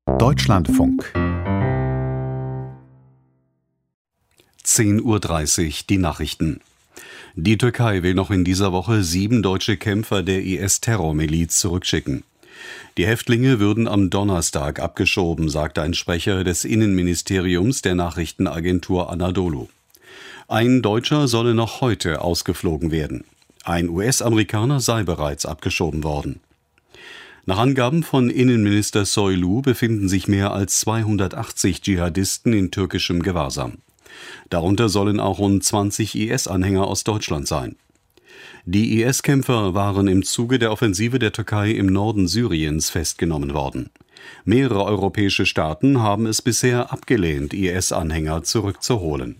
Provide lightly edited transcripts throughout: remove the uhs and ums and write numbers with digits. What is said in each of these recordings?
Deutschlandfunk. 10:30 Uhr die Nachrichten. Die Türkei will noch in dieser Woche 7 deutsche Kämpfer der IS-Terrormiliz zurückschicken. Die Häftlinge würden am Donnerstag abgeschoben, sagte ein Sprecher des Innenministeriums der Nachrichtenagentur Anadolu. Ein Deutscher solle noch heute ausgeflogen werden. Ein US-Amerikaner sei bereits abgeschoben worden. Nach Angaben von Innenminister Soylu befinden sich mehr als 280 Dschihadisten in türkischem Gewahrsam. Darunter sollen auch rund 20 IS-Anhänger aus Deutschland sein. Die IS-Kämpfer waren im Zuge der Offensive der Türkei im Norden Syriens festgenommen worden. Mehrere europäische Staaten haben es bisher abgelehnt, IS-Anhänger zurückzuholen.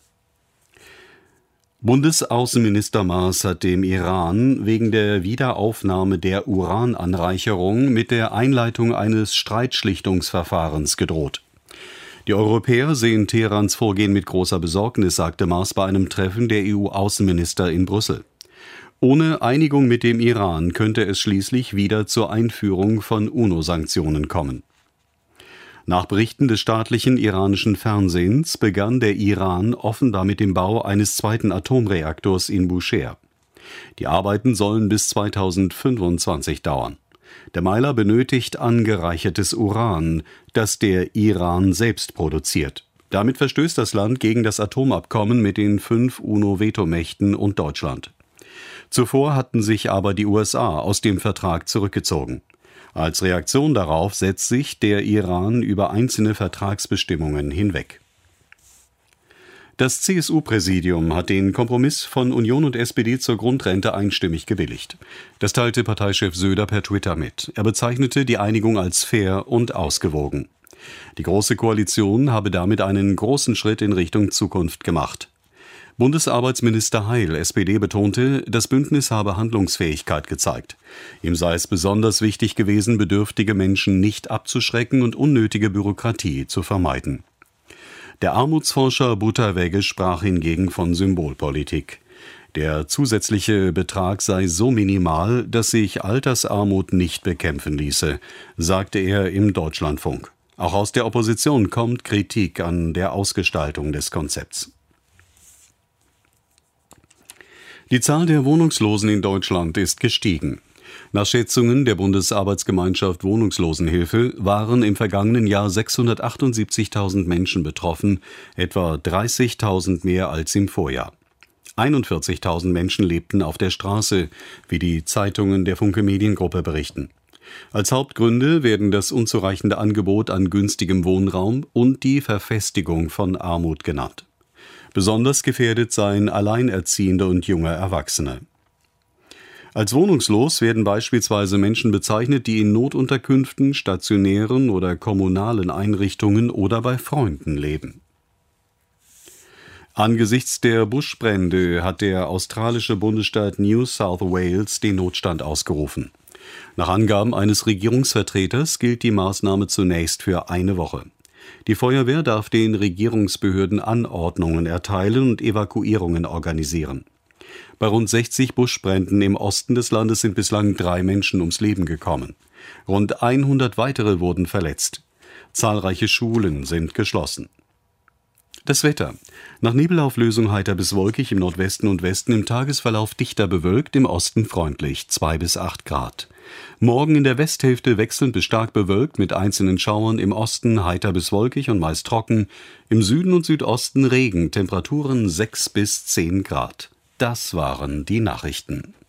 Bundesaußenminister Maas hat dem Iran wegen der Wiederaufnahme der Urananreicherung mit der Einleitung eines Streitschlichtungsverfahrens gedroht. Die Europäer sehen Teherans Vorgehen mit großer Besorgnis, sagte Maas bei einem Treffen der EU-Außenminister in Brüssel. Ohne Einigung mit dem Iran könnte es schließlich wieder zur Einführung von UNO-Sanktionen kommen. Nach Berichten des staatlichen iranischen Fernsehens begann der Iran offenbar mit dem Bau eines zweiten Atomreaktors in Bushehr. Die Arbeiten sollen bis 2025 dauern. Der Meiler benötigt angereichertes Uran, das der Iran selbst produziert. Damit verstößt das Land gegen das Atomabkommen mit den 5 UNO-Vetomächten und Deutschland. Zuvor hatten sich aber die USA aus dem Vertrag zurückgezogen. Als Reaktion darauf setzt sich der Iran über einzelne Vertragsbestimmungen hinweg. Das CSU-Präsidium hat den Kompromiss von Union und SPD zur Grundrente einstimmig gebilligt. Das teilte Parteichef Söder per Twitter mit. Er bezeichnete die Einigung als fair und ausgewogen. Die Große Koalition habe damit einen großen Schritt in Richtung Zukunft gemacht. Bundesarbeitsminister Heil, SPD, betonte, das Bündnis habe Handlungsfähigkeit gezeigt. Ihm sei es besonders wichtig gewesen, bedürftige Menschen nicht abzuschrecken und unnötige Bürokratie zu vermeiden. Der Armutsforscher Butterwegge sprach hingegen von Symbolpolitik. Der zusätzliche Betrag sei so minimal, dass sich Altersarmut nicht bekämpfen ließe, sagte er im Deutschlandfunk. Auch aus der Opposition kommt Kritik an der Ausgestaltung des Konzepts. Die Zahl der Wohnungslosen in Deutschland ist gestiegen. Nach Schätzungen der Bundesarbeitsgemeinschaft Wohnungslosenhilfe waren im vergangenen Jahr 678.000 Menschen betroffen, etwa 30.000 mehr als im Vorjahr. 41.000 Menschen lebten auf der Straße, wie die Zeitungen der Funke Mediengruppe berichten. Als Hauptgründe werden das unzureichende Angebot an günstigem Wohnraum und die Verfestigung von Armut genannt. Besonders gefährdet seien Alleinerziehende und junge Erwachsene. Als wohnungslos werden beispielsweise Menschen bezeichnet, die in Notunterkünften, stationären oder kommunalen Einrichtungen oder bei Freunden leben. Angesichts der Buschbrände hat der australische Bundesstaat New South Wales den Notstand ausgerufen. Nach Angaben eines Regierungsvertreters gilt die Maßnahme zunächst für eine Woche. Die Feuerwehr darf den Regierungsbehörden Anordnungen erteilen und Evakuierungen organisieren. Bei rund 60 Buschbränden im Osten des Landes sind bislang 3 Menschen ums Leben gekommen. Rund 100 weitere wurden verletzt. Zahlreiche Schulen sind geschlossen. Das Wetter. Nach Nebelauflösung heiter bis wolkig im Nordwesten und Westen, im Tagesverlauf dichter bewölkt, im Osten freundlich, 2 bis 8 Grad. Morgen in der Westhälfte wechselnd bis stark bewölkt mit einzelnen Schauern, im Osten heiter bis wolkig und meist trocken, im Süden und Südosten Regen, Temperaturen 6 bis 10 Grad. Das waren die Nachrichten.